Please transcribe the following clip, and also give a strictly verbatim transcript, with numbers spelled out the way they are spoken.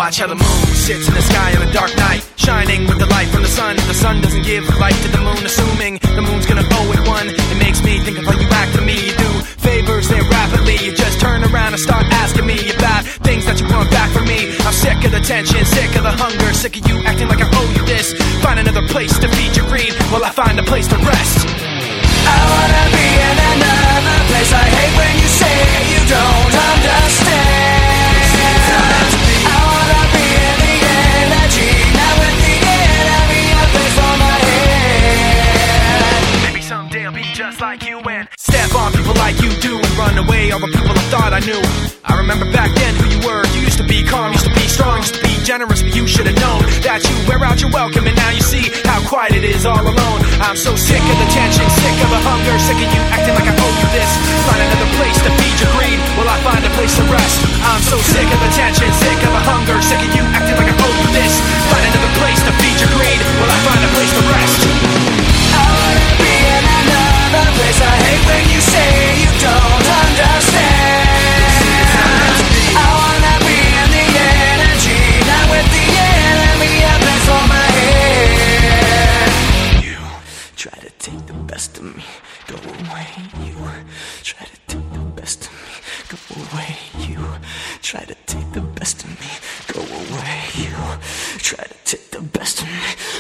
watch how the moon sits in the sky on a dark night, shining with the light from the sun. The sun doesn't give light to the moon, assuming the moon's gonna owe it one. It makes me think of how you act to me. You do favors there rapidly, you just turn around and start asking me about things that you want back from me. I'm sick of the tension, sick of the hunger, sick of you acting like I owe you this. Find another place to feed your greed while I find a place to rest. I wanna be in another place. I hate when you say you don't understand. I wanna be in the energy, not with the enemy. A place for my head. Maybe someday I'll be just like you and step on people like you do and run away all the people I thought I knew. I remember back then who you were. You used to be calm, used to be strong, used to be generous, but you should have known that you wear out your welcome, and now you see how quiet it is all alone. I'm so sick of the tension, sick of the hunger, sick of you acting like I owe you this. Find another place to feed your greed while I find a place to rest. I'm so sick of the tension, sick of the hunger, sick of you acting like I owe you this. Find another place to feed your greed while I find a place to rest. I wanna be in another place. I hate when you say you don't understand. I wanna be in the energy, not with the enemy. A place for my head. You try to take the best of me, go away. You try to take the best of me, go away. You try to take the best of me, go away. You try to take the best of me.